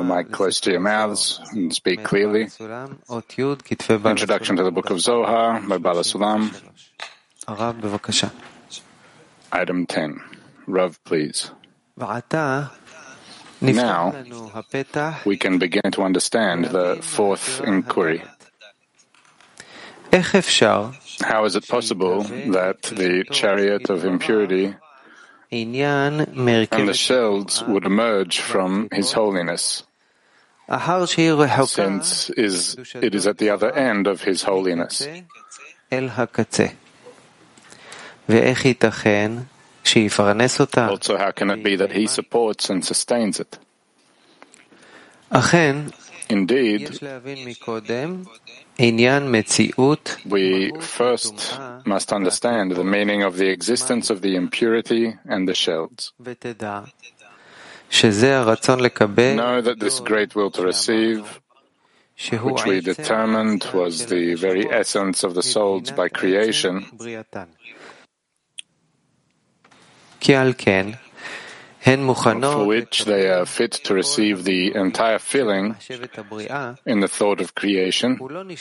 mic close to your mouths and speak clearly. Introduction to the Book of Zohar by Bala Sulam. Item 10. Rav, please. Now, we can begin to understand the fourth inquiry. How is it possible that the chariot of impurity and the shells would emerge from His Holiness, since it is at the other end of His Holiness? Also, how can it be that He supports and sustains it? Indeed, we first must understand the meaning of the existence of the impurity and the shells. Know that this great will to receive, which we determined was the very essence of the souls by creation, for which they are fit to receive the entire feeling in the thought of creation,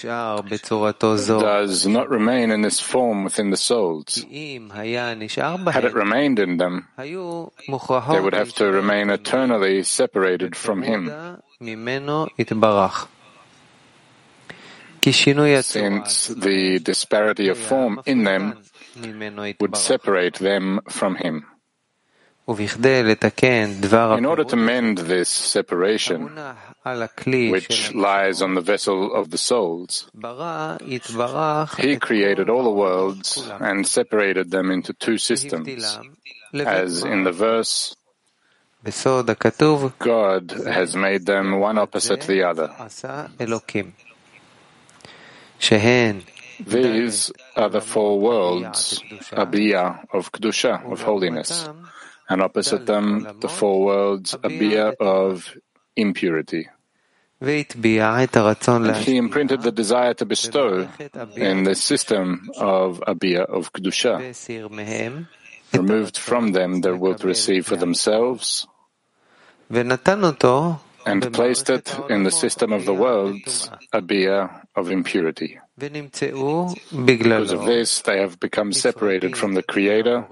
does not remain in this form within the souls. Had it remained in them, they would have to remain eternally separated from Him, since the disparity of form in them would separate them from Him. In order to mend this separation, which lies on the vessel of the souls, He created all the worlds and separated them into two systems, as in the verse, God has made them one opposite the other. These are the four worlds, Abiyah of Kedusha, of holiness, and opposite them, the four worlds, Abiyah of impurity. And He imprinted the desire to bestow in the system of Abiyah of Kedusha, removed from them their will to receive for themselves, and placed it in the system of the worlds, Abiyah of impurity. Because of this, they have become separated from the Creator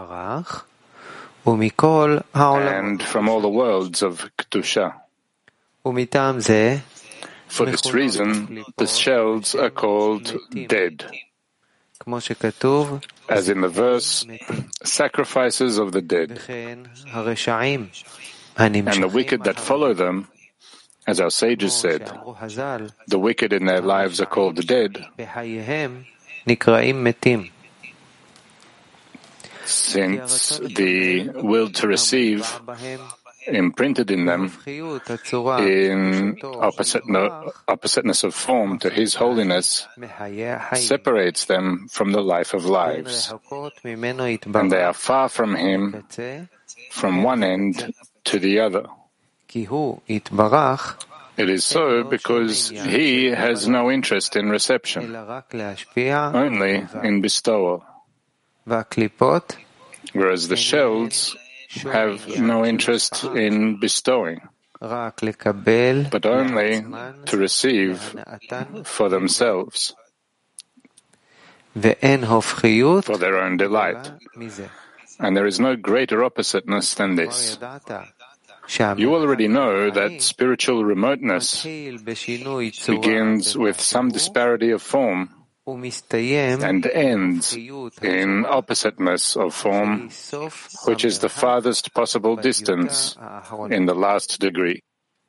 and from all the worlds of Kedusha. For this reason, the shells are called dead. As in the verse, sacrifices of the dead. And the wicked that follow them, as our sages said, the wicked in their lives are called dead, since the will to receive imprinted in them in oppositeness of form to His holiness separates them from the life of lives, and they are far from Him from one end to the other. It is so because He has no interest in reception, only in bestowal, whereas the shells have no interest in bestowing, but only to receive for themselves, for their own delight. And there is no greater oppositeness than this. You already know that spiritual remoteness begins with some disparity of form and ends in oppositeness of form, which is the farthest possible distance in the last degree.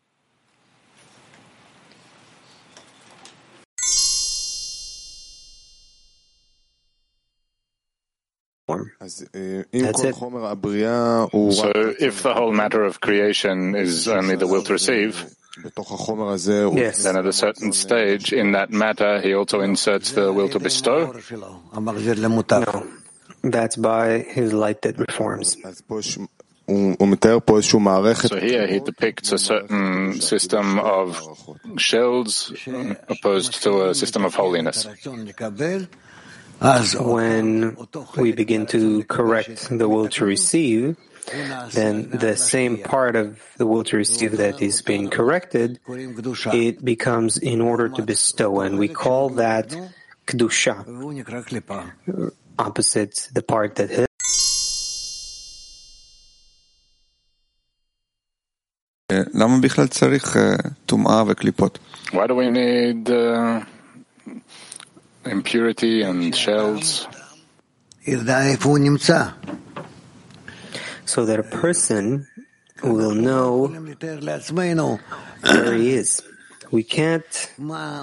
That's it. So, if the whole matter of creation is only the will to receive, Yes. then at a certain stage in that matter, He also inserts the will to bestow? No. That's by His light that reforms. So here He depicts a certain system of shells opposed to a system of holiness. When we begin to correct the will to receive, then the same part of the will to receive that is being corrected, it becomes in order to bestow, and we call that kedusha, opposite the part that has. Why do we need impurity and shells? So that a person will know where he is. We can't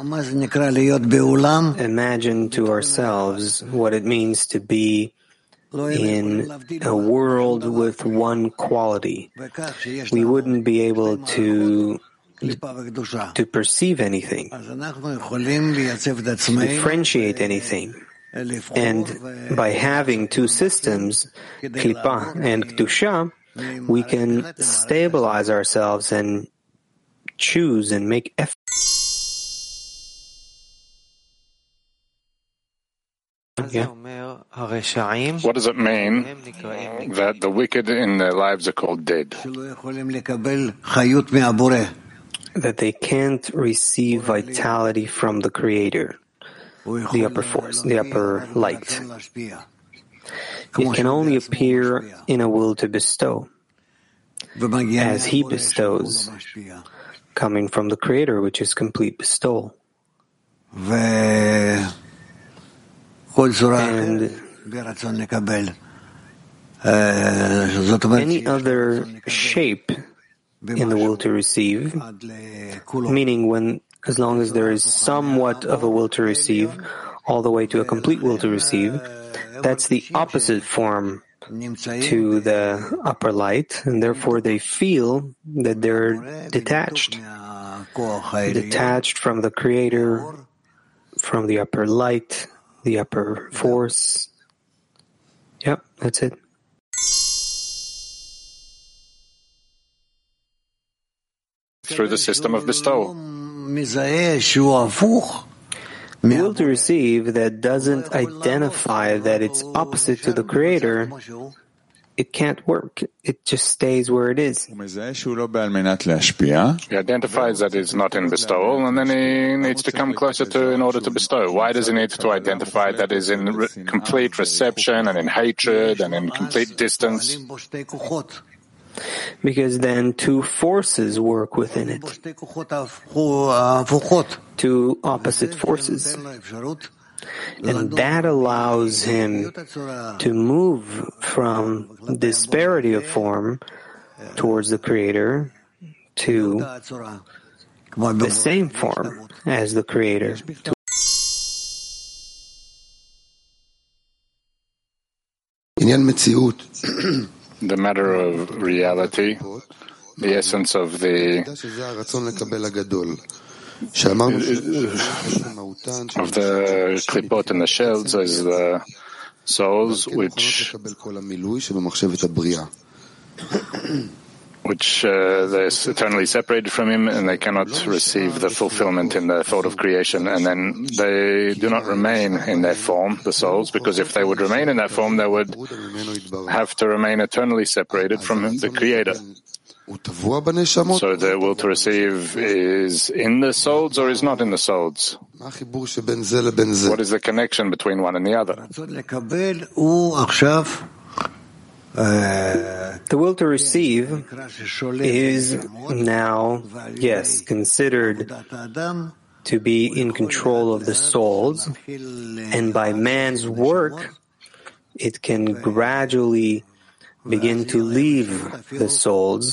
imagine to ourselves what it means to be in a world with one quality. We wouldn't be able to perceive anything, to differentiate anything. And by having two systems, Klippa and Kedusha, we can stabilize ourselves and choose and make effort. Yeah. What does it mean that the wicked in their lives are called dead? That they can't receive vitality from the Creator, the upper force, the upper light. It can only appear in a will to bestow, as He bestows, coming from the Creator, which is complete bestowal. And any other shape in the will to receive, meaning as long as there is somewhat of a will to receive, all the way to a complete will to receive, that's the opposite form to the upper light, and therefore they feel that they're detached from the Creator, from the upper light, the upper force. Yep, that's it. Through the system of bestowal. The will to receive that doesn't identify that it's opposite to the Creator, it can't work. It just stays where it is. He identifies that it's not in bestowal, and then he needs to come closer in order to bestow. Why does he need to identify that is in complete reception and in hatred and in complete distance? Because then two forces work within it. Two opposite forces. And that allows him to move from disparity of form towards the Creator to the same form as the Creator. The matter of reality, the essence of the klipot and the shells as the souls which they're eternally separated from Him, and they cannot receive the fulfillment in the thought of creation, and then they do not remain in their form, the souls, because if they would remain in that form, they would have to remain eternally separated from the Creator. So the will to receive is in the souls or is not in the souls? What is the connection between one and the other? The will to receive is now, yes, considered to be in control of the souls, and by man's work, it can gradually begin to leave the souls,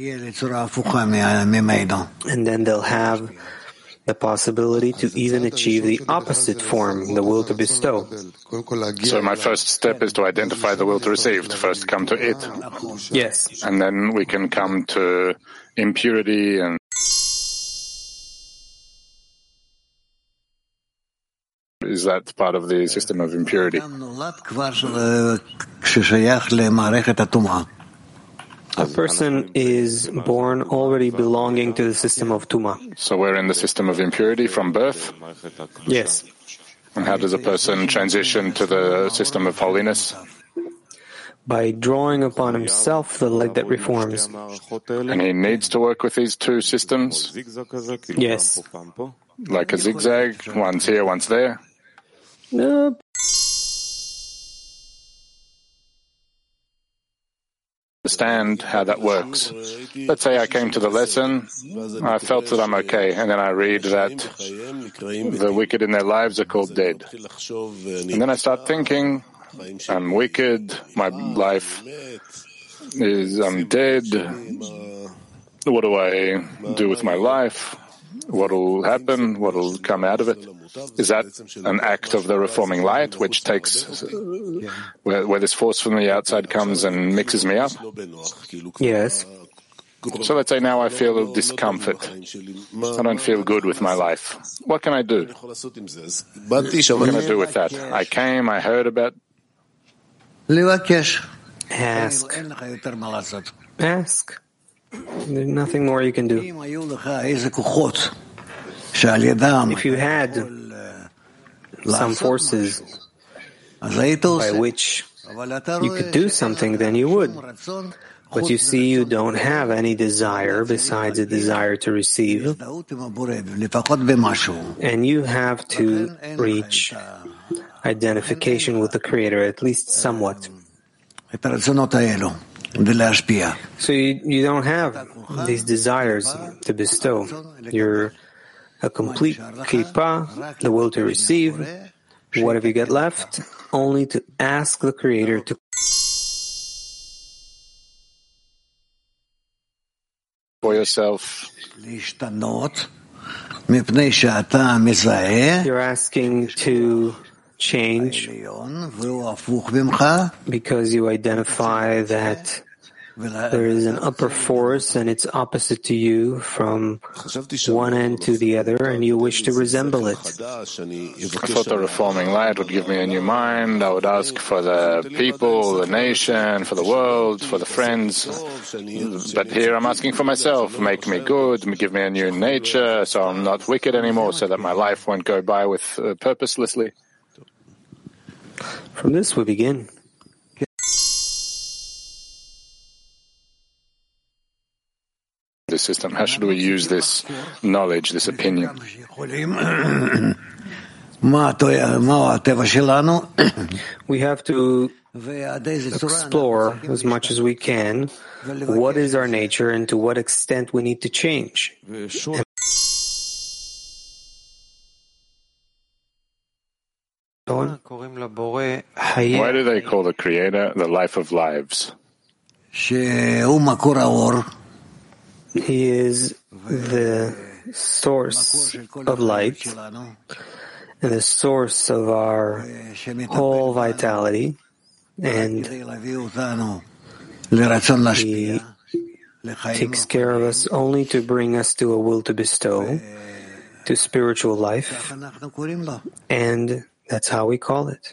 and then they'll have the possibility to even achieve the opposite form, the will to bestow. So my first step is to identify the will to receive, to first come to it. Yes. And then we can come to impurity and is that part of the system of impurity? A person is born already belonging to the system of Tuma. So we're in the system of impurity from birth? Yes. And how does a person transition to the system of holiness? by drawing upon himself the light that reforms. And he needs to work with these two systems? Yes. Like a zigzag, one's here, one's there? Understand how that works. Let's say I came to the lesson, I felt that I'm okay, and then I read that the wicked in their lives are called dead. And then I start thinking, I'm wicked, my life is, I'm dead, what do I do with my life? What will happen? What will come out of it? Is that an act of the reforming light, which takes, where this force from the outside comes and mixes me up? Yes. So let's say now I feel discomfort. I don't feel good with my life. What can I do? What can I do with that? I came, I heard about. Ask. Ask. There's nothing more you can do. If you had some forces by which you could do something, then you would. But you see, you don't have any desire besides a desire to receive. And you have to reach identification with the Creator, at least somewhat. So you don't have these desires to bestow. You're a complete klipa, the will to receive. What have you got left? Only to ask the Creator to for yourself. You're asking to change because you identify that there is an upper force and it's opposite to you from one end to the other, and you wish to resemble it. I thought the reforming light would give me a new mind. I would ask for the people, the nation, for the world, for the friends. But here I'm asking for myself. Make me good, give me a new nature, so I'm not wicked anymore, so that my life won't go by with purposelessly. From this we begin. This system. How should we use this knowledge, this opinion? We have to explore as much as we can what is our nature and to what extent we need to change. Why do they call the Creator the life of lives? He is the source of light and the source of our whole vitality, and He takes care of us only to bring us to a will to bestow, to spiritual life, and that's how we call it.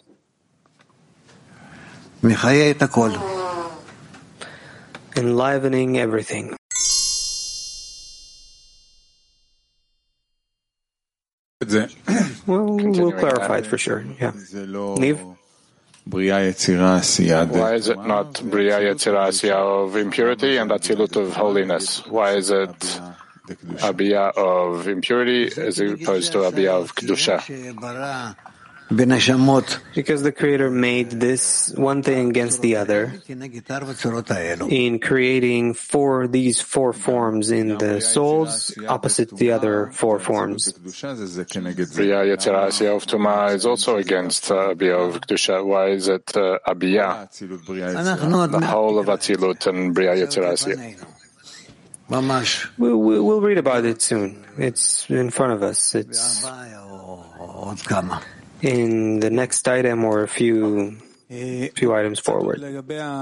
Enlivening everything. Well, we'll clarify it for sure. Yeah. Leave. Why is it not Bria Yetzirah Asiya of impurity and Atzilut of holiness? Why is it Abiyah of impurity as opposed to Abiyah of Kedusha? Because the Creator made this one thing against the other in creating these four forms in the souls opposite the other four forms. Bria Yetzirah Asiya of Tumah is also against Abiyah of Kedusha. Why is it Abiyah, the whole of Atzilut and Bria Yetzirah Asiya? We'll read about it soon. It's in front of us. It's in the next item or a few items forward. In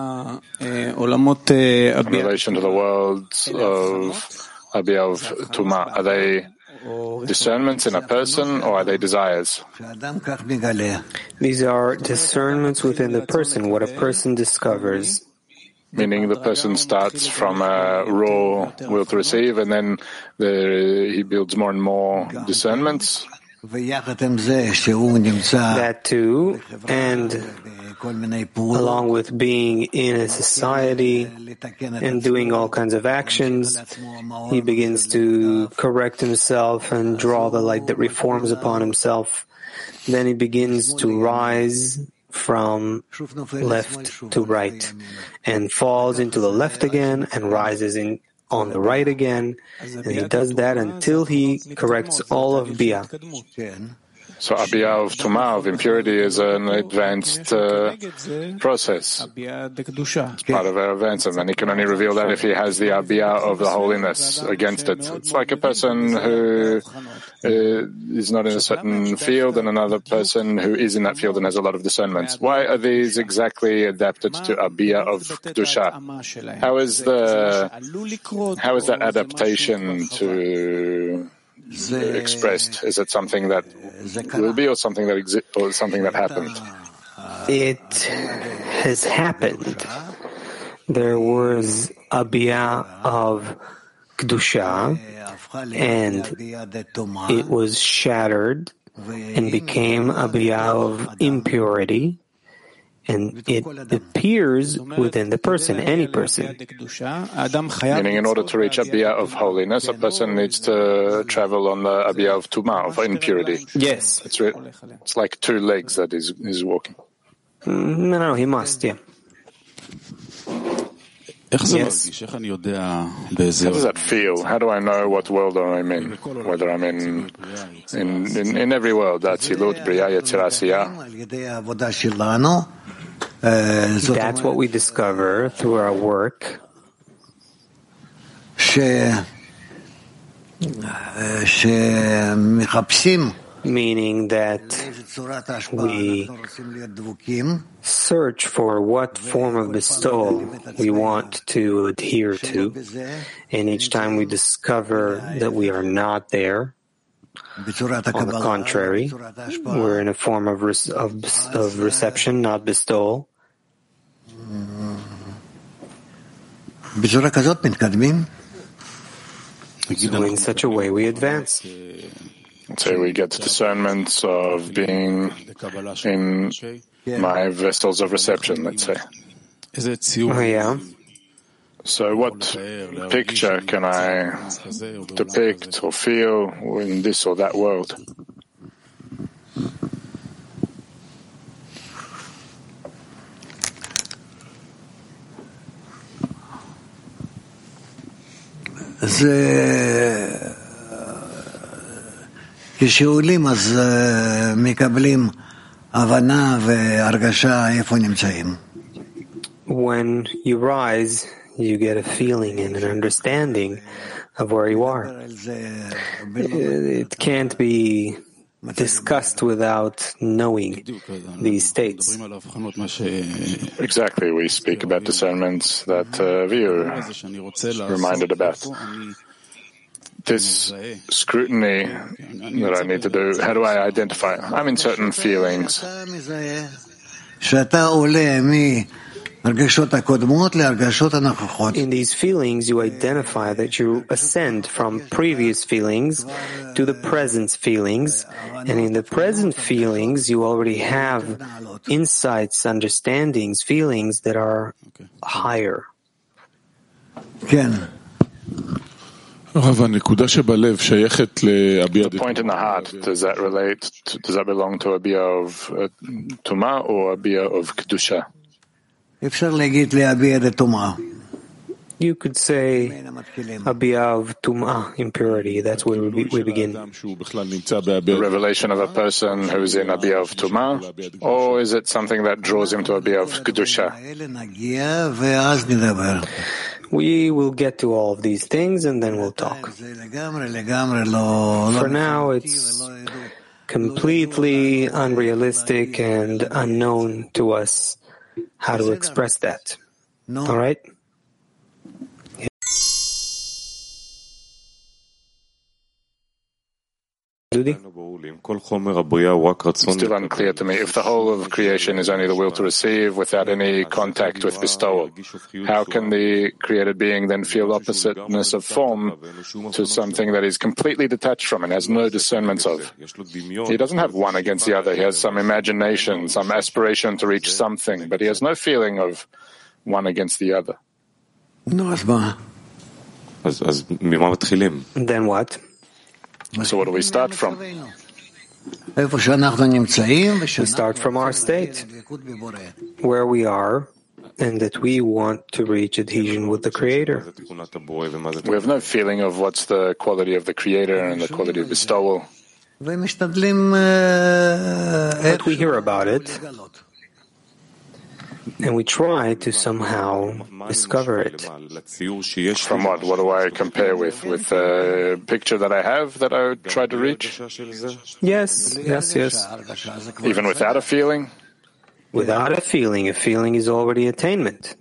relation to the worlds of Abiyah of Tumah, are they discernments in a person or are they desires? These are discernments within the person, what a person discovers. Meaning the person starts from a raw will to receive and then he builds more and more discernments. That too, and along with being in a society and doing all kinds of actions, he begins to correct himself and draw the light that reforms upon himself. Then he begins to rise from left to right and falls into the left again and rises on the right again, and he does that until he corrects all of Bia. So Abiyah of Tumah, of impurity, is an advanced process. It's part of our advance, and he can only reveal that if he has the Abiyah of the holiness against it. It's like a person who is not in a certain field and another person who is in that field and has a lot of discernments. Why are these exactly adapted to Abiyah of Kedusha? How is that adaptation to expressed? Is it something that will be, or something that exists, or something that happened? It has happened. There was Abiyah of Kedusha, and it was shattered and became Abiyah of impurity, and it appears within the person, any person. Meaning, in order to reach Abiyah of holiness, a person needs to travel on the Abiyah of Tumah, of impurity. Yes. It's like two legs that is walking. No, he must, yeah. Yes. How does that feel? How do I know what world I'm in? Whether I'm in every world, Atzilut, Bria, Yetzirah, Asiyah. That's what we discover through our work. Meaning that we search for what form of bestowal we want to adhere to, and each time we discover that we are not there. On the contrary, we're in a form of reception, not bestowal. So in such a way we advance. So we get discernments of being in my vessels of reception, let's say. Oh, yeah. So what picture can I depict or feel in this or that world? כשעולים אז מקבלים הבנה והרגשה איפה נמצאים. When you rise, you get a feeling and an understanding of where you are. It can't be discussed without knowing these states. Exactly. We speak about discernments that View reminded about. This scrutiny that I need to do, how do I identify? I'm in certain feelings. In these feelings, you identify that you ascend from previous feelings to the present feelings, and in the present feelings, you already have insights, understandings, feelings that are higher. The point in the heart, does that belong to Abiyah of Tumah or Abiyah of Kedusha? You could say Abiyah of Tumah, impurity. That's where we begin. The revelation of a person who is in Abiyah of Tumah, or is it something that draws him to Abiyah of Kedusha? We will get to all of these things and then we'll talk. For now, it's completely unrealistic and unknown to us how to express that. All right? Still unclear to me. If the whole of creation is only the will to receive without any contact with bestowal, how can the created being then feel oppositeness of form to something that is completely detached from and has no discernments of? He doesn't have one against the other. He has some imagination, some aspiration to reach something, but he has no feeling of one against the other. Then what? So what do we start from? We start from our state, where we are, and that we want to reach adhesion with the Creator. We have no feeling of what's the quality of the Creator and the quality of bestowal. But we hear about it, and we try to somehow discover it. From what? What do I compare with? With a picture that I have that I try to reach? Yes. Even without a feeling? Without a feeling is already attainment.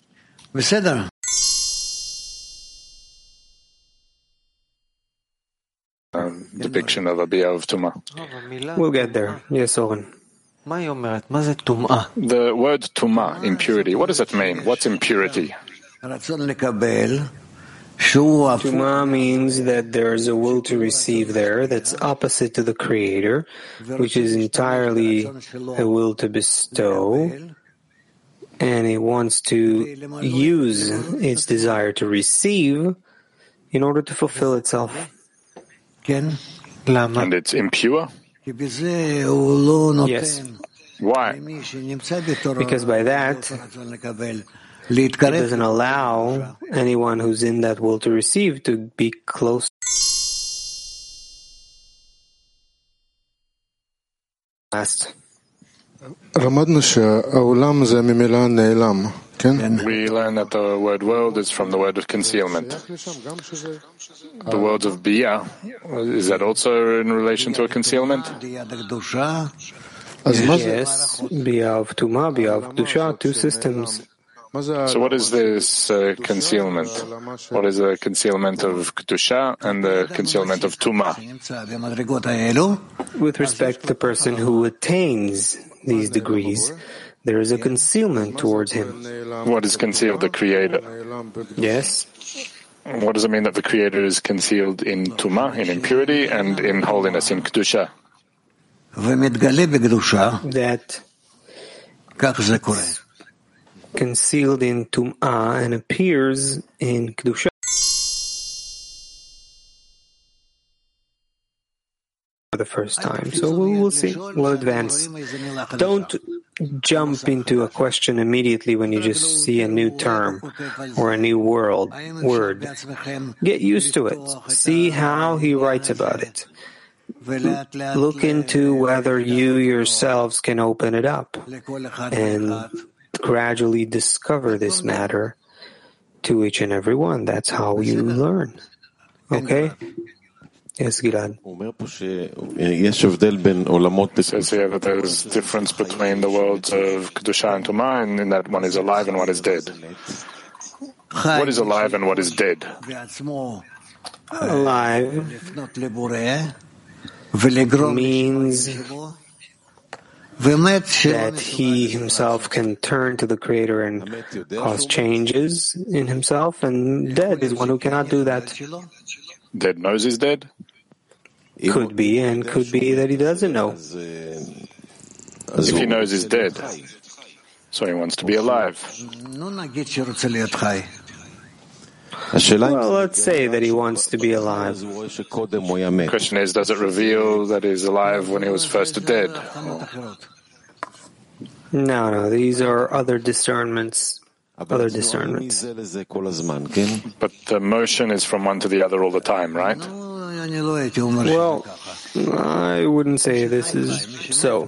Depiction of a Bia of Tumah. We'll get there. Yes, Oren. The word Tumah, impurity, what does that mean? What's impurity? Tumah means that there is a will to receive there that's opposite to the Creator, which is entirely a will to bestow, and it wants to use its desire to receive in order to fulfill itself. And it's impure? Yes. Why? Because by that, it doesn't allow anyone who's in that will to receive to be close. Last. We learn that the word world is from the word of concealment. The world of Bia, is that also in relation to a concealment? Yes, Bia of Tumah, Bia of Kedusha, two systems. So what is this concealment? What is the concealment of Kedusha and the concealment of Tumah? With respect to the person who attains these degrees, there is a concealment towards him. What is concealed? The Creator. Yes. What does it mean that the Creator is concealed in Tumah, in impurity, and in holiness, in Kedusha? That concealed in Tum'ah and appears in Kedusha for the first time. So we'll see. We'll advance. Don't jump into a question immediately when you just see a new term or a new word. Get used to it. See how he writes about it. Look into whether you yourselves can open it up and gradually discover this matter to each and every one. That's how you learn. Okay? Yes, Gilad. It says here that there is difference between the worlds of Kedusha and Tumah, and in that one is alive and one is dead. What is alive and what is dead? Alive means that he himself can turn to the Creator and cause changes in himself, and dead is one who cannot do that. Dead knows he's dead? Could be, and could be that he doesn't know. If he knows he's dead, so he wants to be alive. Well, let's say that he wants to be alive. The question is, does it reveal that he's alive when he was first dead? No, these are other discernments. But the motion is from one to the other all the time, right? Well, I wouldn't say this is so.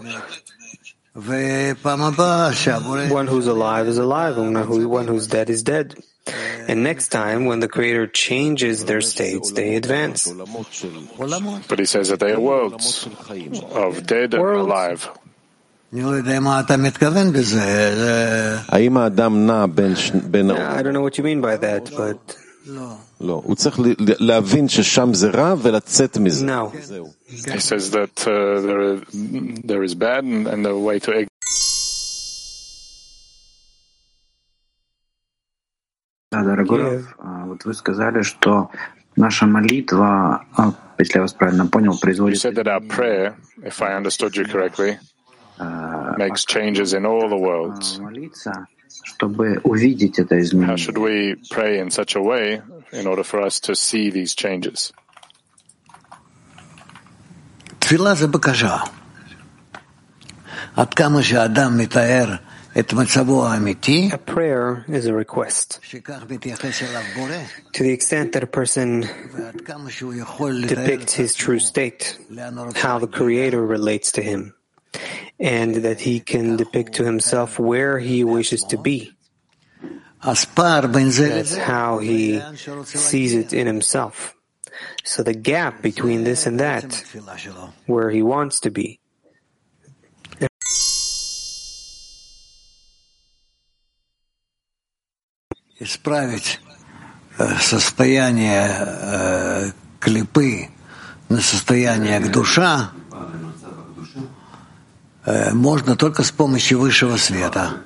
One who's alive is alive, and one who's dead is dead. And next time, when the Creator changes their states, they advance. But he says that they are worlds of dead and alive. I don't know what you mean by that, but לא, הוא צריך להבין ששם זה רע ולצאת מזה. No. He says that there is bad and the way to exit. Да, дорогой Рав, вот вы сказали, что наша молитва, если я вас правильно понял, производит... You said that our prayer, if I understood you correctly, makes changes in all the worlds. молиться, чтобы увидеть это изменение. How should we pray in such a way in order for us to see these changes? תפילה זה בקשה. עד כמה שאדם מתאר את מצבו האמיתי, A prayer is a request. שכך מתייחס אליו בורא, To the extent that a person ועד כמה שהוא יכול depicts his true state, how the Creator relates to him, and that he can depict to himself where he wishes to be. אז פער בין זה That's לזה, how he sees it in himself. So the gap between this and that, התפילה שלו. where he wants to be, Исправить состояние клипы на состояние к душа можно только с помощью высшего света.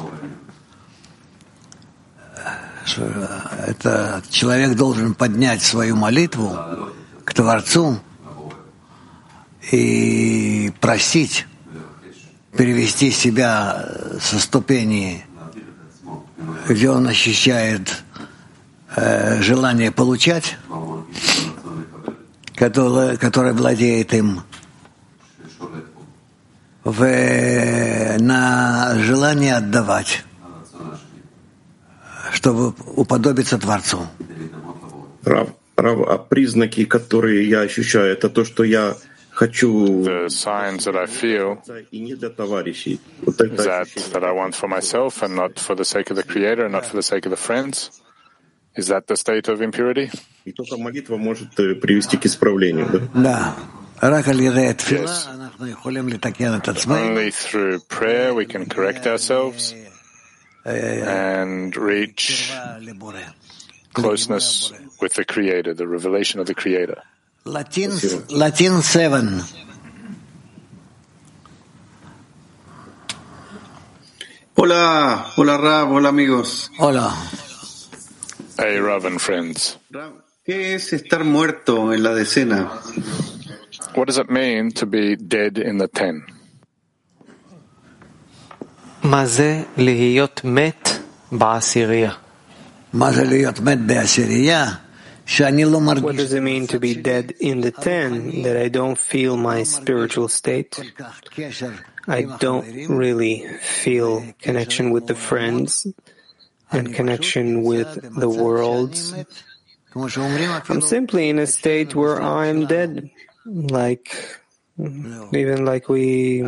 Это человек должен поднять свою молитву к Творцу и просить перевести себя со ступени, где он ощущает желание получать, которое владеет им, на желание отдавать, чтобы уподобиться Творцу. Рав, а признаки, которые я ощущаю, это то, что я хочу The signs that I feel и не для товарищей. is that I want for myself and not for the sake of the Creator and not for the sake of the friends. Is that the state of impurity? И только молитва может привести к исправлению. Да? Да. רק על ידי התפילה אנחנו יכולים לתקן את עצמנו. Only through prayer we can correct ourselves and reach closeness with the Creator, the revelation of the Creator. Latin 7. Hola Rav, hola amigos. Hola. Hey, Rav and friends. Rav, ¿qué es estar muerto en la decena? What does it mean to be dead in the 10? מה זה להיות מת בעשירייה? מה זה להיות מת בעשירייה? שאני לא what מרגיש does it mean to be dead in the 10, that I don't feel my spiritual state? I don't really feel connection with the friends and connection with the worlds. I'm simply in a state where I'm dead, even like we...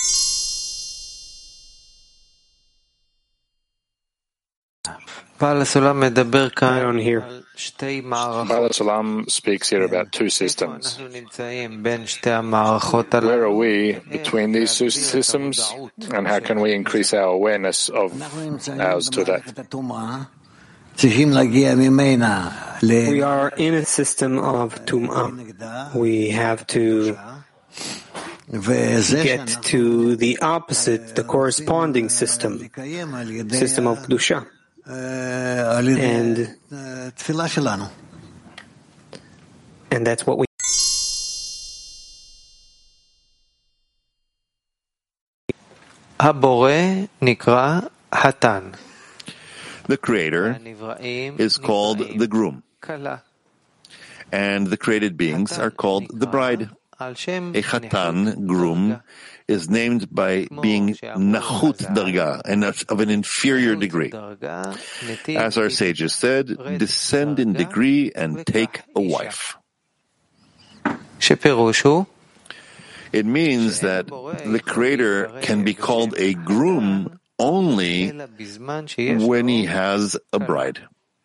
I don't hear. Bala Salam speaks here about two systems. Where are we between these two systems, and how can we increase our awareness of ours to that? We are in a system of Tum'ah. We have to get to the opposite, the corresponding system of Kedusha. And that's what we The Creator is called the groom, and the created beings are called the bride. A chatan, groom, is named by being nachut darga, and that's of an inferior degree. As our sages said, descend in degree and take a wife. It means that the Creator can be called a groom only when he has a bride.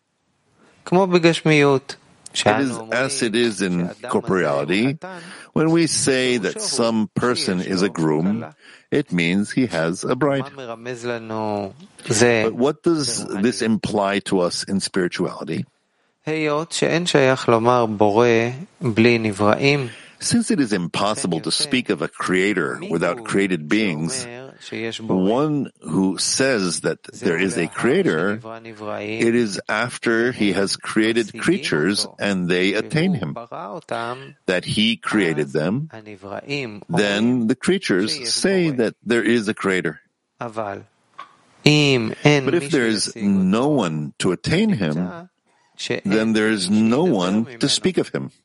It is as it is in corporeality. When we say that some person is a groom, it means he has a bride. But what does this imply to us in spirituality? Since it is impossible to speak of a creator without created beings, one who says that there is a creator, it is after he has created creatures and they attain him, that he created them, then the creatures say that there is a creator. But if there is no one to attain him, then there is no one to speak of him.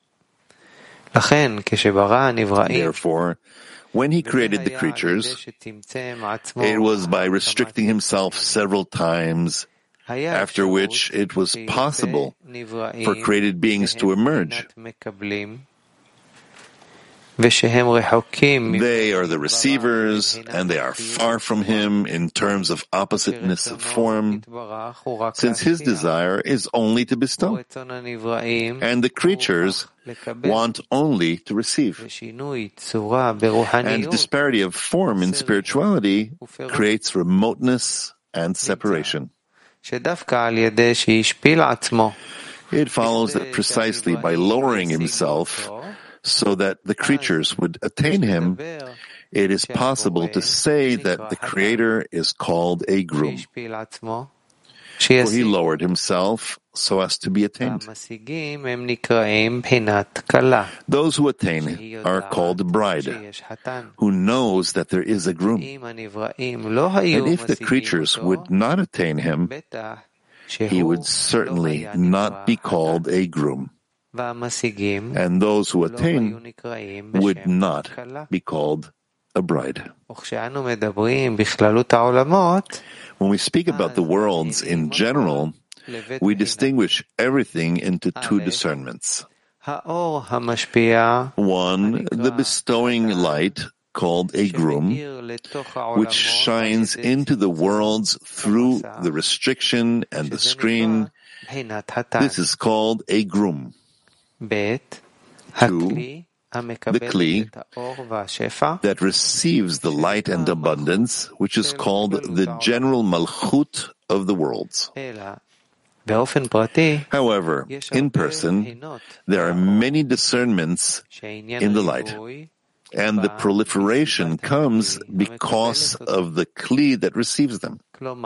Therefore, when he created the creatures, it was by restricting himself several times, after which it was possible for created beings to emerge. They are the receivers, and they are far from him in terms of oppositeness of form, since his desire is only to bestow, and the creatures want only to receive. And disparity of form in spirituality creates remoteness and separation. It follows that precisely by lowering himself, so that the creatures would attain him, it is possible to say that the Creator is called a groom. For he lowered himself so as to be attained. Those who attain are called bride, who knows that there is a groom. And if the creatures would not attain him, he would certainly not be called a groom. And those who attain would not be called a bride. When we speak about the worlds in general, we distinguish everything into two discernments. One, the bestowing light, called a groom, which shines into the worlds through the restriction and the screen. This is called a groom. 2. The Kli that receives the light and abundance, which is called the general Malchut of the worlds. However, in person, there are many discernments in the light, and the proliferation comes because of the Kli that receives them.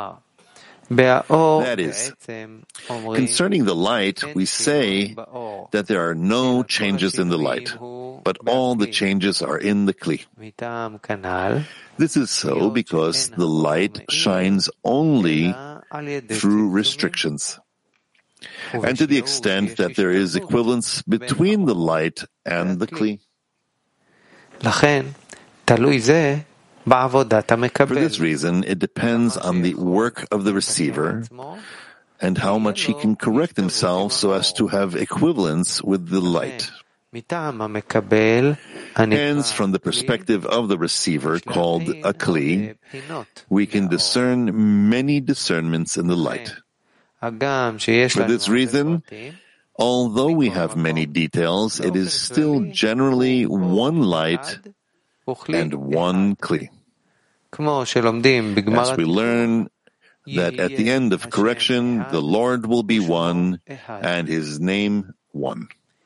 That is, concerning the light, we say that there are no changes in the light, but all the changes are in the Kli. This is so because the light shines only through restrictions, and to the extent that there is equivalence between the light and the Kli. For this reason, it depends on the work of the receiver and how much he can correct himself so as to have equivalence with the light. Hence, from the perspective of the receiver, called a Kli, we can discern many discernments in the light. For this reason, although we have many details, it is still generally one light and one Kli. As we learn that at the end of correction, the Lord will be one, and his name one.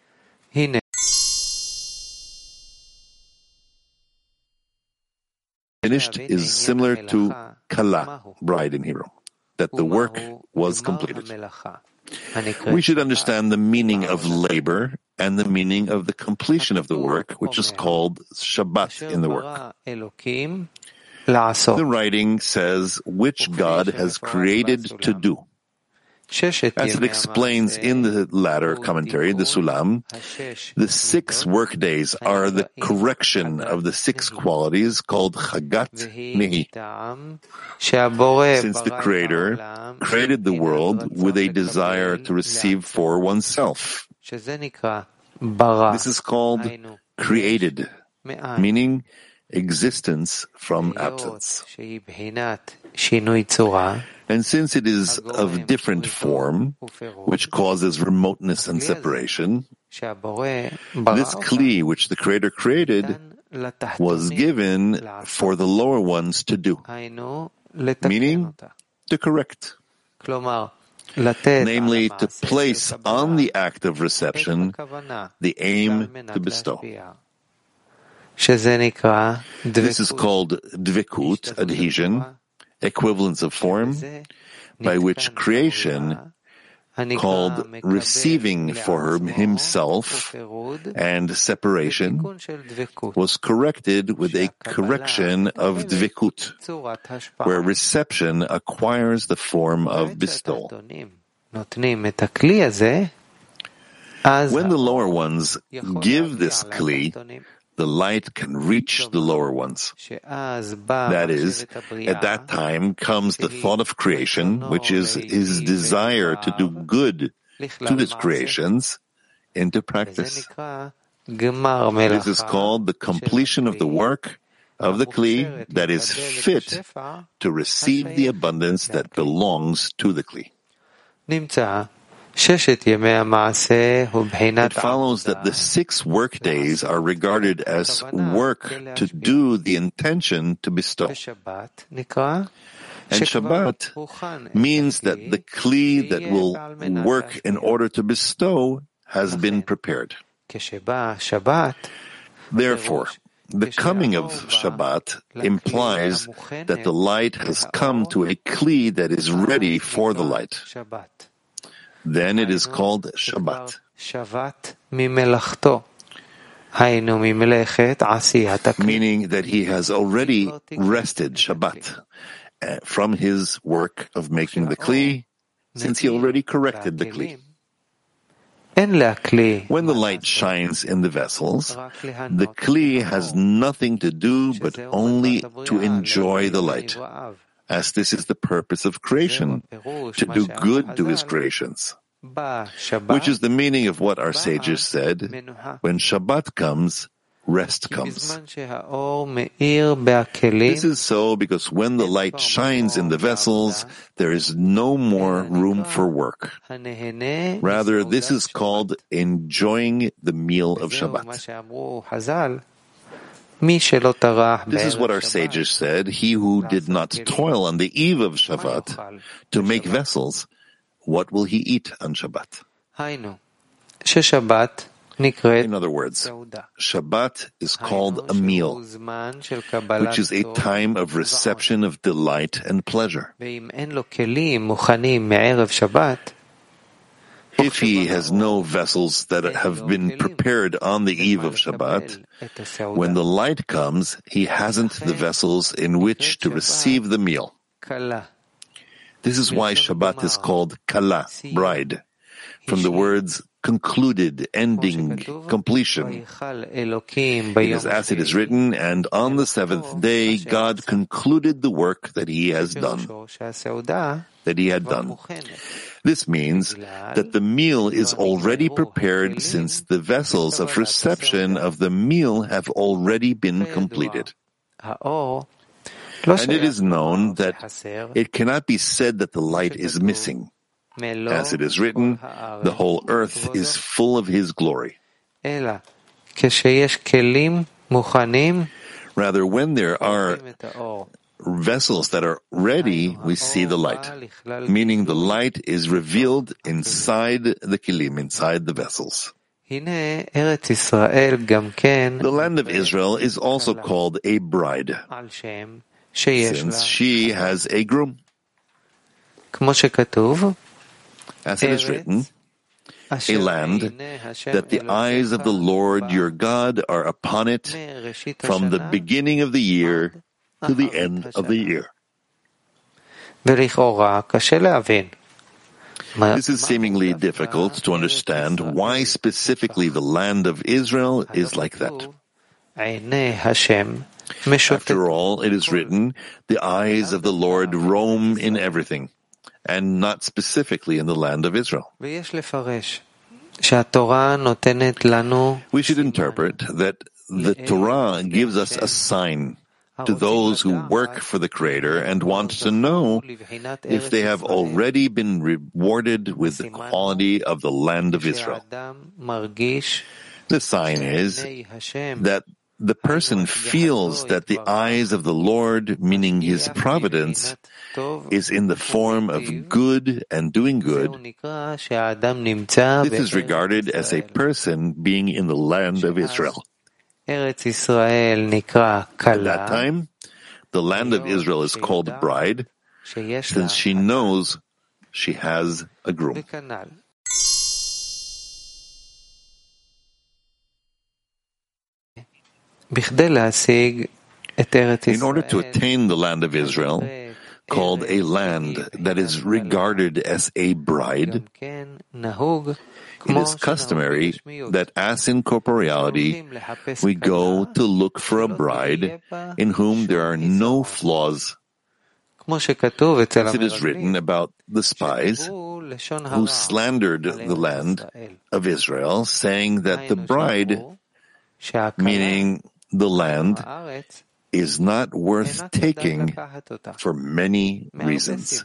Finished is similar to Kala, bride in Hebrew, that the work was completed. We should understand the meaning of labor and the meaning of the completion of the work, which is called Shabbat in the work. The writing says which God has created to do. As it explains in the latter commentary, the Sulam, the 6 work days are the correction of the 6 qualities called Chagat Nehi. Since the Creator created the world with a desire to receive for oneself. This is called created, meaning existence from absence. And since it is of different form, which causes remoteness and separation, this Kli which the Creator created was given for the lower ones to do, meaning to correct. namely to place on the act of reception the aim to bestow. This is called dvikut, adhesion, equivalence of form, by which creation, called receiving for himself and separation, was corrected with a correction of dvikut, where reception acquires the form of bestowal. When the lower ones give this kli, the light can reach the lower ones. That is, at that time comes the thought of creation, which is his desire to do good to his creations, into practice. This is called the completion of the work of the kli that is fit to receive the abundance that belongs to the kli. It follows that the 6 work days are regarded as work to do the intention to bestow. And Shabbat means that the kli that will work in order to bestow has been prepared. Therefore, the coming of Shabbat implies that the light has come to a kli that is ready for the light. Then it is called Shabbat. Meaning that he has already rested Shabbat from his work of making the kli, since he already corrected the kli. When the light shines in the vessels, the kli has nothing to do but only to enjoy the light, as this is the purpose of creation, to do good to his creations. Which is the meaning of what our sages said, when Shabbat comes, rest comes. This is so because when the light shines in the vessels, there is no more room for work. Rather, this is called enjoying the meal of Shabbat. This is what our sages said, he who did not toil on the eve of Shabbat to make vessels, what will he eat on Shabbat? In other words, Shabbat is called a meal, which is a time of reception of delight and pleasure. If he has no vessels that have been prepared on the eve of Shabbat, when the light comes, he hasn't the vessels in which to receive the meal. This is why Shabbat is called Kala, bride, from the words concluded, ending, completion. It is as it is written, and on the 7th day God concluded the work that he had done. This means that the meal is already prepared since the vessels of reception of the meal have already been completed. And it is known that it cannot be said that the light is missing. As it is written, the whole earth is full of his glory. Rather, when there are vessels that are ready, we see the light, meaning the light is revealed inside the kilim, inside the vessels. The land of Israel is also called a bride, since she has a groom. As it is written, a land that the eyes of the Lord your God are upon it from the beginning of the year to the end of the year. This is seemingly difficult to understand why specifically the land of Israel is like that. After all, it is written, the eyes of the Lord roam in everything, and not specifically in the land of Israel. We should interpret that the Torah gives us a sign to those who work for the Creator and want to know if they have already been rewarded with the quality of the land of Israel. The sign is that the person feels that the eyes of the Lord, meaning his providence, is in the form of good and doing good, this is regarded as a person being in the land of Israel. At that time, the land of Israel is called bride, since she knows she has a groom. In order to attain the land of Israel, called a land that is regarded as a bride, it is customary that as in corporeality, we go to look for a bride in whom there are no flaws. As it is written about the spies who slandered the land of Israel, saying that the bride, meaning the land, is not worth taking for many reasons.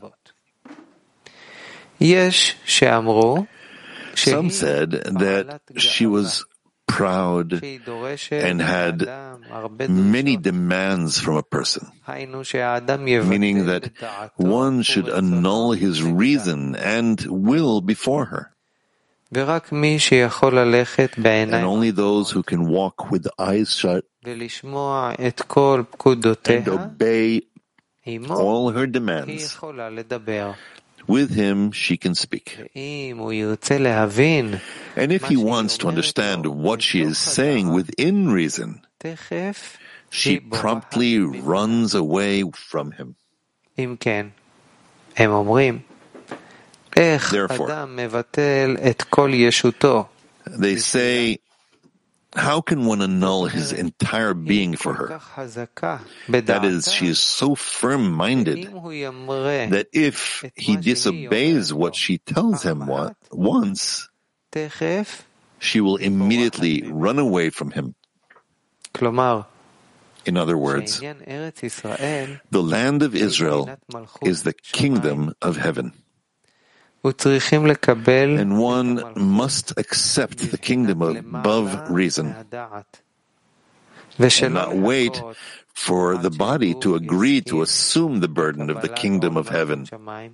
Some said that she was proud and had many demands from a person, meaning that one should annul his reason and will before her. And only those who can walk with the eyes shut and obey all her demands, with him she can speak. And if he wants to understand what she is saying within reason, she promptly runs away from him. Therefore, they say, how can one annul his entire being for her? That is, she is so firm-minded that if he disobeys what she tells him once, she will immediately run away from him. In other words, the land of Israel is the kingdom of heaven. And one must accept the kingdom above reason and not wait for the body to agree to assume the burden of the kingdom of heaven.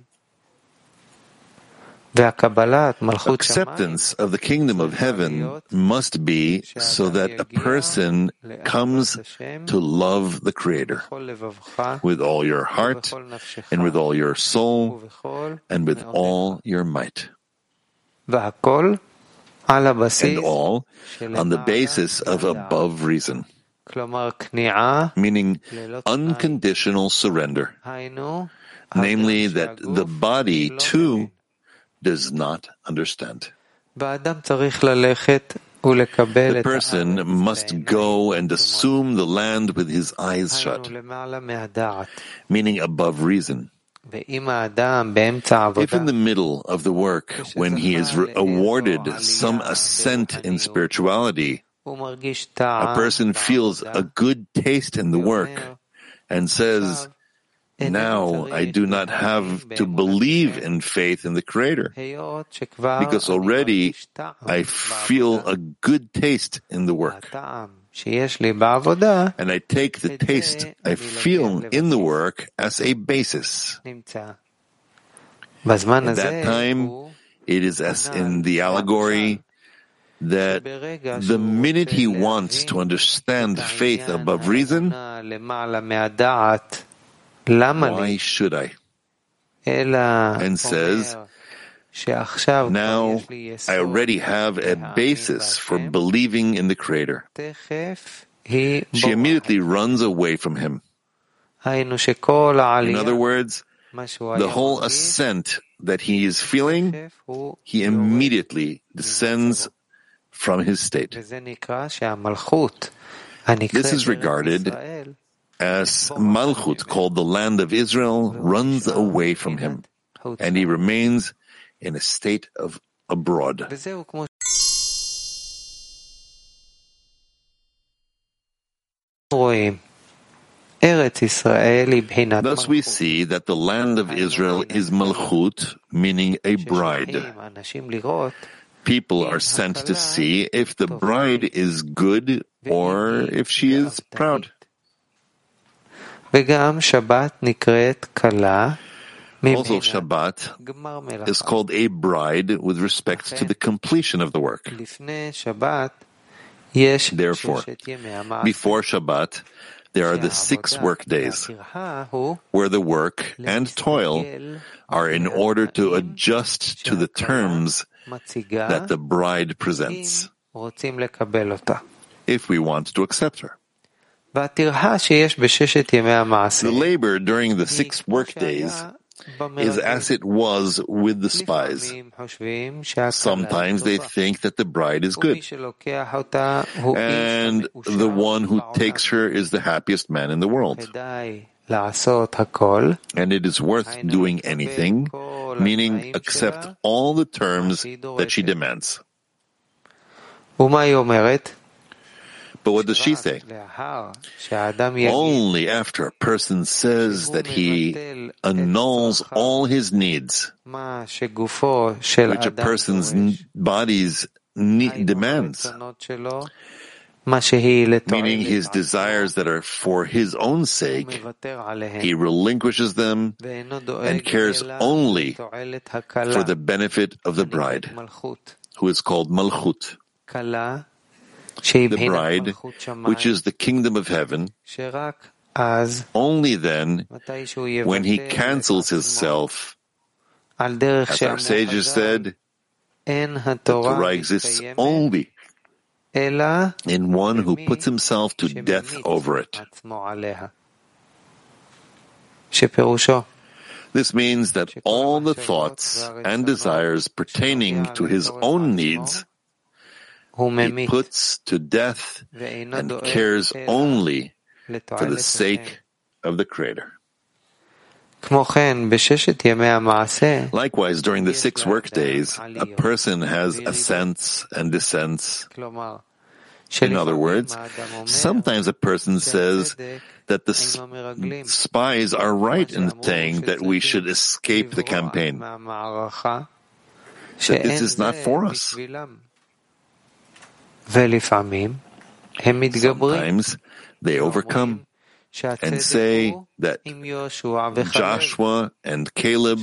Acceptance of the kingdom of heaven must be so that a person comes to love the Creator with all your heart and with all your soul and with all your might. And all on the basis of above reason, meaning unconditional surrender, namely that the body too does not understand. The person must go and assume the land with his eyes shut, meaning above reason. If in the middle of the work, when he is awarded some ascent in spirituality, a person feels a good taste in the work and says, now I do not have to believe in faith in the Creator, because already I feel a good taste in the work. And I take the taste I feel in the work as a basis. At that time, it is as in the allegory that the minute he wants to understand faith above reason, why should I? And says, now I already have a basis for believing in the Creator. She immediately runs away from him. In other words, the whole ascent that he is feeling, he immediately descends from his state. This is regarded as Malchut, called the land of Israel, runs away from him, and he remains in a state of abroad. Thus we see that the land of Israel is Malchut, meaning a bride. people are sent to see if the bride is good or if she is proud. Also, Shabbat is called a bride with respect to the completion of the work. Therefore, before Shabbat, there are the 6 work days, where the work and toil are in order to adjust to the terms that the bride presents, if we want to accept her. The labor during the 6 work days is as it was with the spies. Sometimes they think that the bride is good, and the one who takes her is the happiest man in the world. And it is worth doing anything, meaning accept all the terms that she demands. But what does she say? Only after a person says that he annuls all his needs, which a person's body's demands, meaning his desires that are for his own sake, he relinquishes them and cares only for the benefit of the bride, who is called Malchut. The bride, which is the kingdom of heaven, only then, when he cancels himself, as our sages said, the Torah exists only in one who puts himself to death over it. This means that all the thoughts and desires pertaining to his own needs he puts to death and cares only for the sake of the Creator. Likewise, during the 6 work days, a person has ascents and descents. In other words, sometimes a person says that the spies are right in saying that we should escape the campaign, that this is not for us. Sometimes they overcome and say that Joshua and Caleb,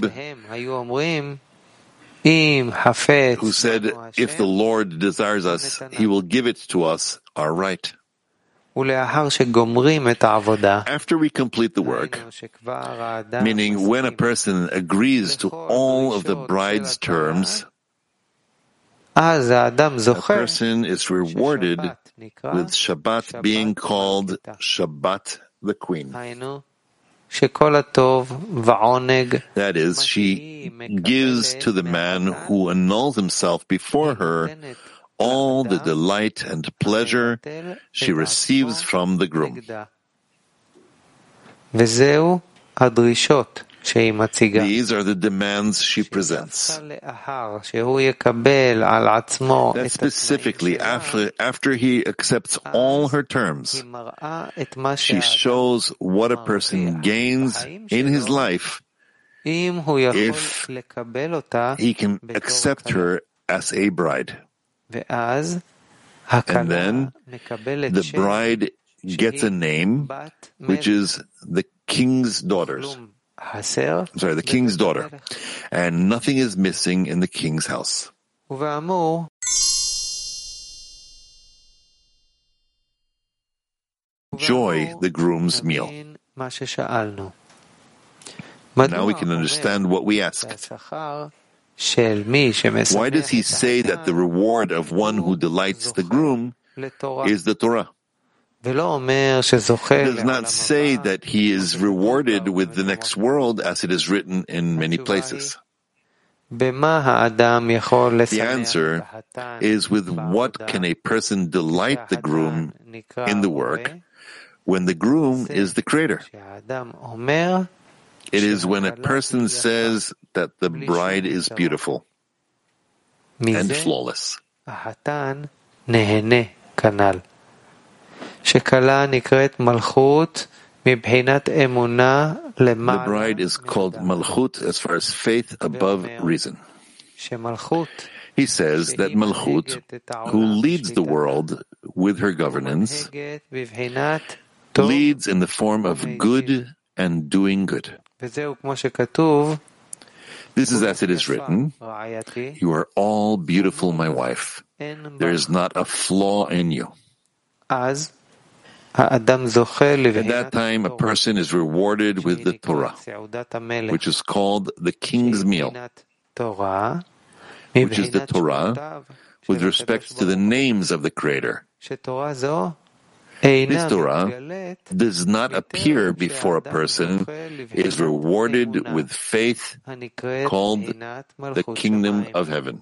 who said, if the Lord desires us, he will give it to us, are right. After we complete the work, meaning when a person agrees to all of the bride's terms, a person is rewarded with Shabbat being called Shabbat the Queen. That is, she gives to the man who annuls himself before her all the delight and pleasure she receives from the groom. These are the demands she presents. That specifically, after he accepts all her terms, she shows what a person gains in his life if he can accept her as a bride. And then the bride gets a name, which is the king's daughters. The king's daughter, and nothing is missing in the king's house. Enjoy the groom's meal. Now we can understand what we asked. Why does he say that the reward of one who delights the groom is the Torah? It does not say that he is rewarded with the next world as it is written in many places. The answer is, with what can a person delight the groom in the work when the groom is the Creator? It is when a person says that the bride is beautiful and flawless. The bride is called Malchut as far as faith above reason. He says that Malchut, who leads the world with her governance, leads in the form of good and doing good. This is as it is written, "You are all beautiful, my wife. There is not a flaw in you." At that time, a person is rewarded with the Torah, which is called the king's meal, which is the Torah with respect to the names of the Creator. This Torah does not appear before a person is rewarded with faith called the kingdom of heaven.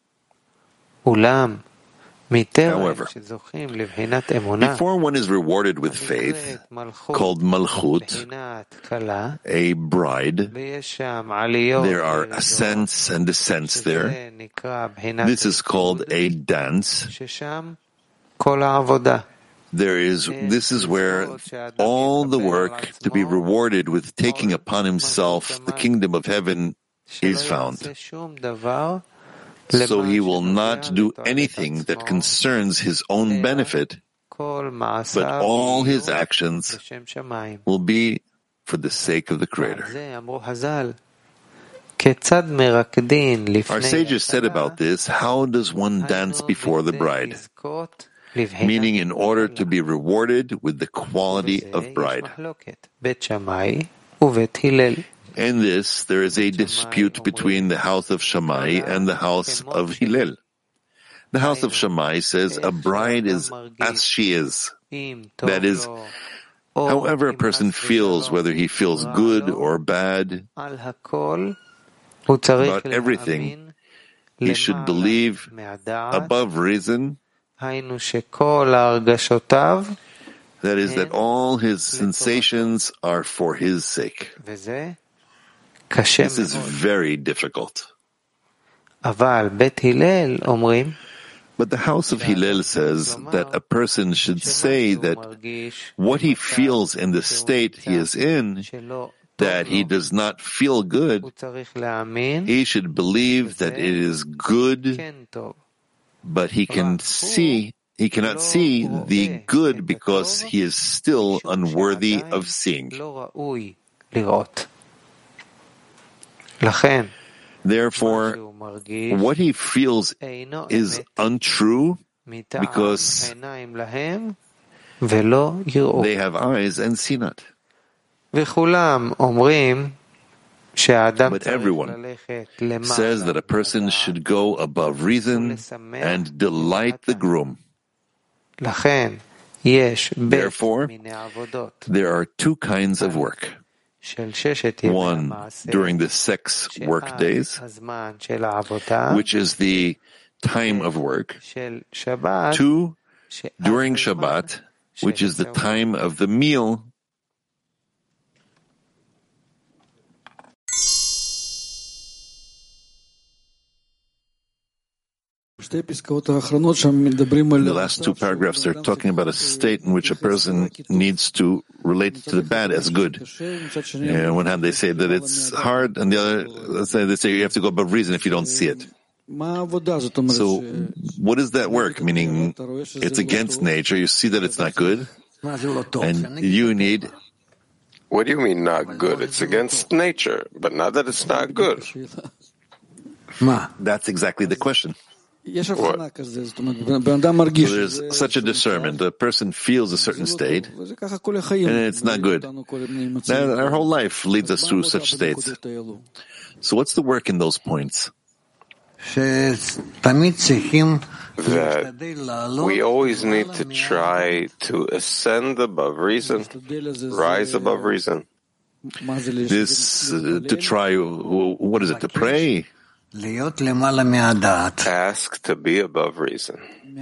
However, before one is rewarded with faith, called Malchut, a bride, there are ascents and descents there. This is called a dance. This is where all the work to be rewarded with taking upon himself the kingdom of heaven is found. So he will not do anything that concerns his own benefit, but all his actions will be for the sake of the Creator. Our sages said about this, how does one dance before the bride? Meaning in order to be rewarded with the quality of bride. In this, there is a dispute between the house of Shammai and the house of Hillel. The house of Shammai says a bride is as she is. That is, however a person feels, whether he feels good or bad, about everything, he should believe above reason. That is, that all his sensations are for his sake. This is very difficult. But the house of Hillel says that a person should say that what he feels in the state he is in, that he does not feel good, he should believe that it is good, but he cannot see the good because he is still unworthy of seeing. Therefore, what he feels is untrue because they have eyes and see not. But everyone says that a person should go above reason and delight the groom. Therefore, there are two kinds of work. One, during the 6 work days, which is the time of work. 2, during Shabbat, which is the time of the meal. The last 2 paragraphs are talking about a state in which a person needs to relate to the bad as good. On one hand, they say that it's hard, and the other, they say you have to go above reason if you don't see it. So, what is that work? Meaning, it's against nature. You see that it's not good, and you need. What do you mean not good? It's against nature, but not that it's not good. That's exactly the question. What? So there's such a discernment. A person feels a certain state, and it's not good. Our whole life leads us through such states. So what's the work in those points? That we always need to try to ascend above reason, rise above reason. This, to try, what is it, to pray? Ask to be above reason.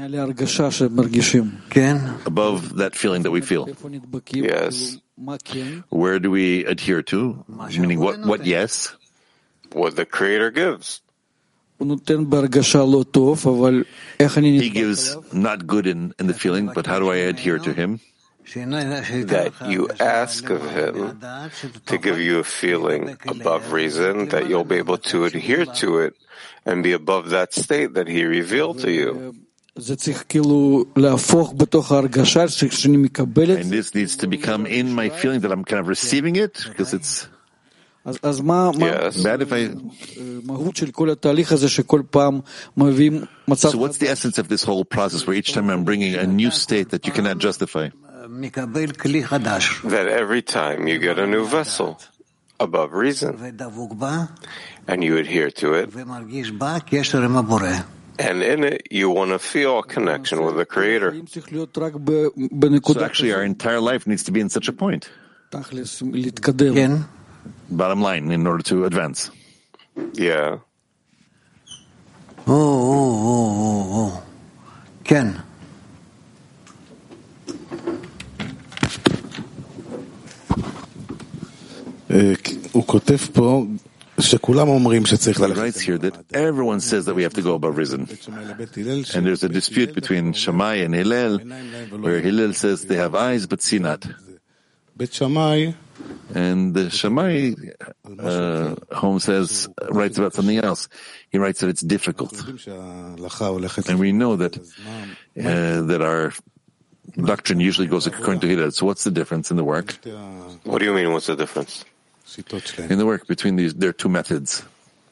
Above that feeling that we feel. Yes. Where do we adhere to? Meaning what yes? What the Creator gives. He gives not good in the feeling, but how do I adhere to him? that you ask of him to give you a feeling above reason, that you'll be able to adhere to it and be above that state that he revealed to you. And this needs to become in my feeling that I'm kind of receiving it, because it's Yes. bad if I... So what's the essence of this whole process where each time I'm bringing a new state that you cannot justify? That every time you get a new vessel above reason and you adhere to it, and in it you want to feel a connection with the Creator. So actually our entire life needs to be in such a point. Bottom line, in order to advance. Yeah. Ken. He writes here that everyone says that we have to go above reason. And there's a dispute between Shammai and Hillel, where Hillel says they have eyes but see not. And the Shammai home writes about something else. He writes that it's difficult. And we know that our doctrine usually goes according to Hillel. So what's the difference in the work? What do you mean, what's the difference? In the work between their two methods.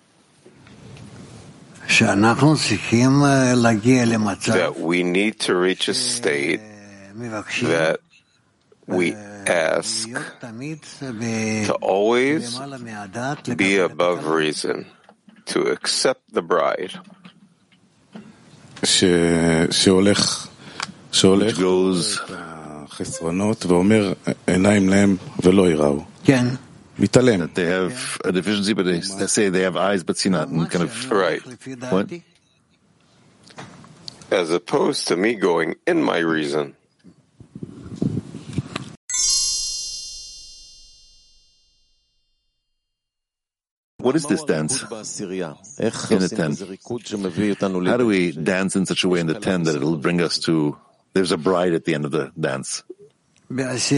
That we need to reach a state that we ask to always be above reason, to accept the bride. Which goes that they have a deficiency, but they say they have eyes but see not, and kind of right. What? As opposed to me going in my reason. What is this dance in the 10? How do we dance in such a way in the 10 that it'll bring us to, there's a bride at the end of the dance? In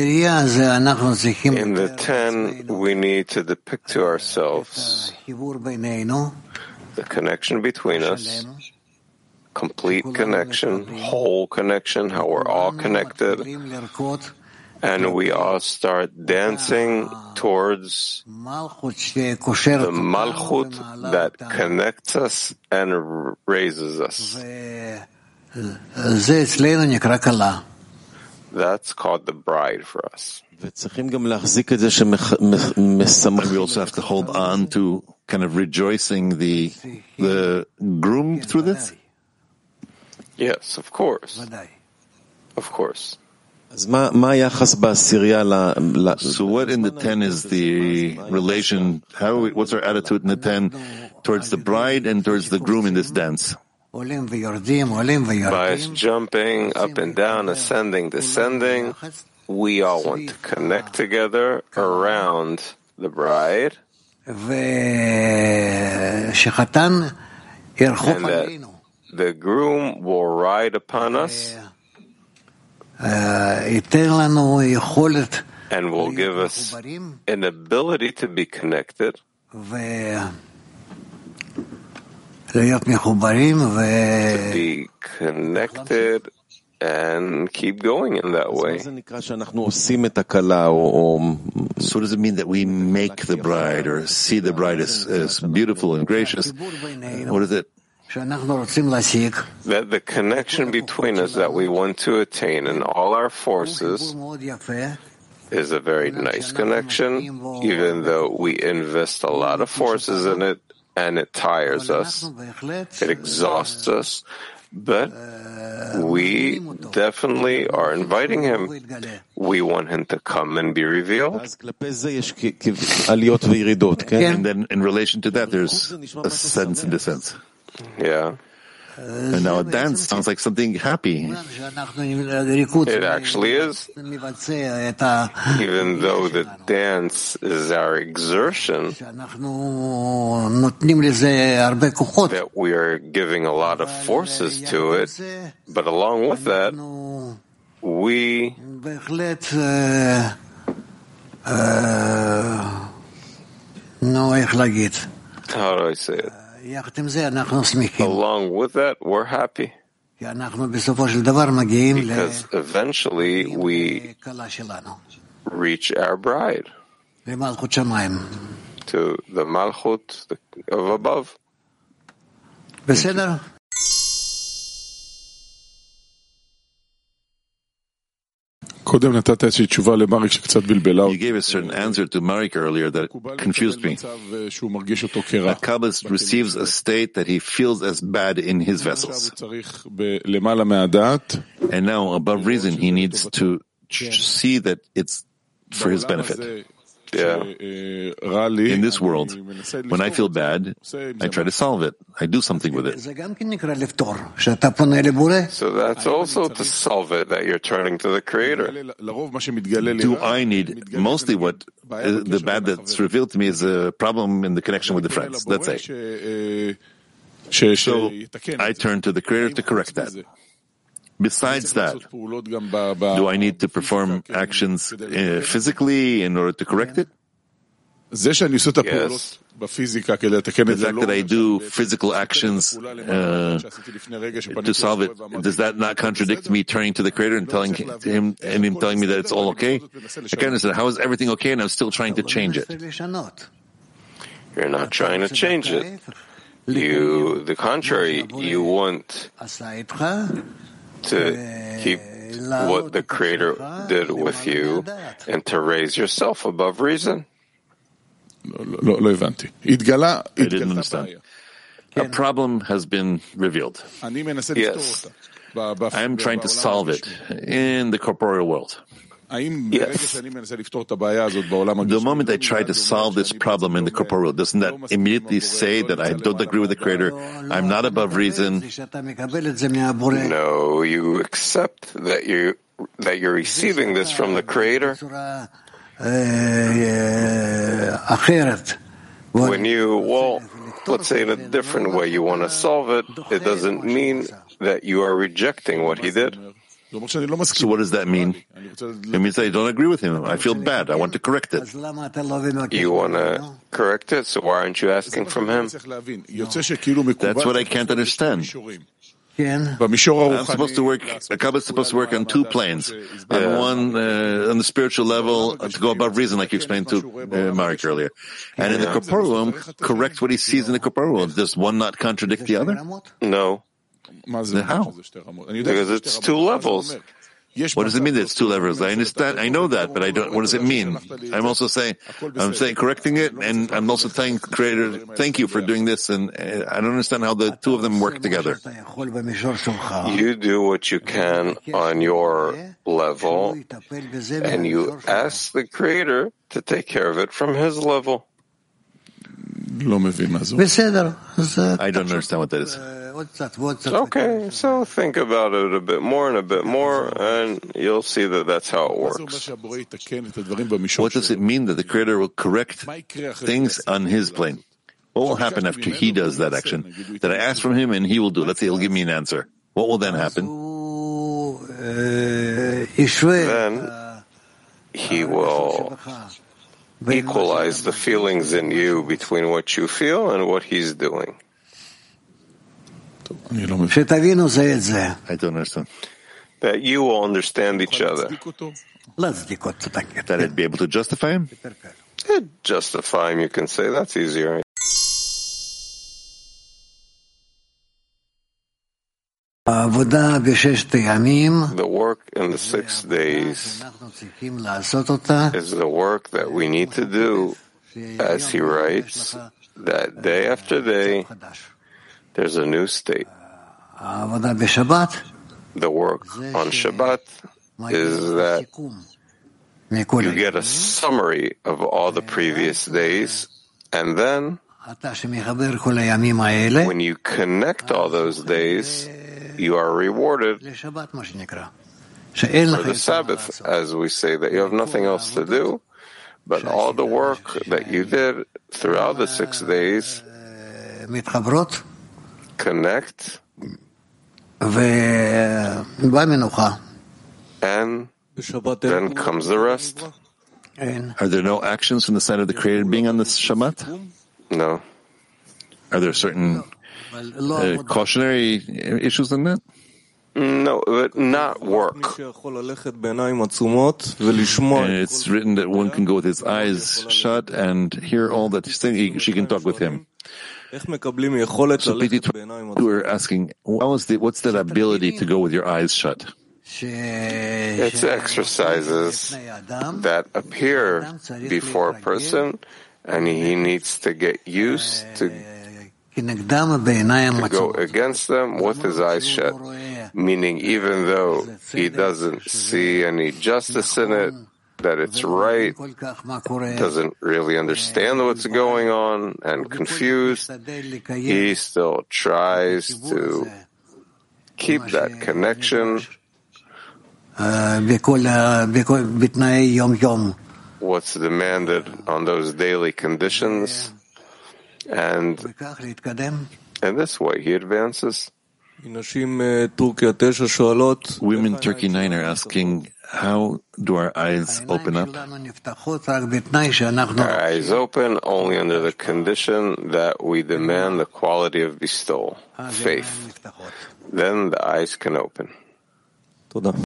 the 10, we need to depict to ourselves the connection between us, complete connection, whole connection, how we're all connected, and we all start dancing towards the Malchut that connects us and raises us. That's called the bride for us. And we also have to hold on to kind of rejoicing the groom through this? Yes, of course. Of course. So what in the 10 is the relation, what's our attitude in the 10 towards the bride and towards the groom in this dance? By jumping up and down, ascending, descending, we all want to connect together around the bride, and that the groom will ride upon us and will give us an ability to be connected and keep going in that way. So does it mean that we make the bride or see the bride as beautiful and gracious? What is it? That the connection between us that we want to attain in all our forces is a very nice connection, even though we invest a lot of forces in it and it tires us, it exhausts us, but we definitely are inviting him. We want him to come and be revealed. And then in relation to that, there's ascents and descents. Yeah. And now a dance sounds like something happy. It actually is. Even though the dance is our exertion, that we are giving a lot of forces to it, but along with that, we How do I say it? Along with that, we're happy. Because eventually we reach our bride to the Malchut of above. You gave a certain answer to Marek earlier that confused me. A Kabbalist receives a state that he feels as bad in his vessels. And now, above reason, he needs to see that it's for his benefit. Yeah. In this world, when I feel bad, I try to solve it. I do something with it. So that's also to solve it, that you're turning to the Creator. Do I need, mostly what the bad that's revealed to me is a problem in the connection with the friends. Let's say. So I turn to the Creator to correct that. Besides that, do I need to perform actions physically in order to correct it? Yes. The fact that I do physical actions to solve it, does that not contradict me turning to the Creator and telling him and him telling me that it's all okay? I can't understand. How is everything okay and I'm still trying to change it? You're not trying to change it. The contrary, you want to keep what the Creator did with you and to raise yourself above reason. I didn't understand. A problem has been revealed. Yes. I am trying to solve it in the corporeal world. Yes. The moment I try to solve this problem in the corporeal world, doesn't that immediately say that I don't agree with the Creator? I'm not above reason. No, you accept that you're receiving this from the Creator. When let's say in a different way you want to solve it, it doesn't mean that you are rejecting what He did. So what does that mean? It means I don't agree with him. I feel bad. I want to correct it. You want to correct it, so why aren't you asking from Him? That's what I can't understand. I'm supposed to work, a Kabbalah is supposed to work on two planes. On one, on the spiritual level, to go above reason, like you explained to Marek earlier. And in the corporeal realm, correct what he sees in the corporeal world. Does one not contradict the other? No. How? Because it's two levels. What does it mean that it's two levels? I understand, I know that, but I don't, what does it mean? I'm saying correcting it, and I'm also telling Creator, thank you for doing this, and I don't understand how the two of them work together. You do what you can on your level, and you ask the Creator to take care of it from His level. I don't understand what that is. Okay, so think about it a bit more, and you'll see that that's how it works. What does it mean that the Creator will correct things on His plane? What will happen after He does that action? That I ask from Him and He will do. Let's say He'll give me an answer. What will then happen? Then He will equalize the feelings in you between what you feel and what He's doing. I don't understand. That you will understand each other. That I'd be able to justify Him? Justify Him, you can say. That's easier. The work in the 6 days is the work that we need to do, as he writes, that day after day, there's a new state. The work on Shabbat is that you get a summary of all the previous days, and then when you connect all those days, you are rewarded for the Sabbath, as we say, that you have nothing else to do, but all the work that you did throughout the 6 days connect, and then comes the rest. Are there no actions from the side of the created being on this Shabbat? No. Are there certain cautionary issues in that? No, but not work. And it's written that one can go with his eyes shut and hear all that he's saying. She can talk with him. So we're asking, what's that ability to go with your eyes shut? It's exercises that appear before a person, and he needs to get used to go against them with his eyes shut. Meaning, even though he doesn't see any justice in it, that it's right, doesn't really understand what's going on, and confused, he still tries to keep that connection. What's demanded on those daily conditions, and in this way he advances. Women Turkey 9 are asking, how do our eyes open up? Our eyes open only under the condition that we demand the quality of bestowal, faith. Then the eyes can open.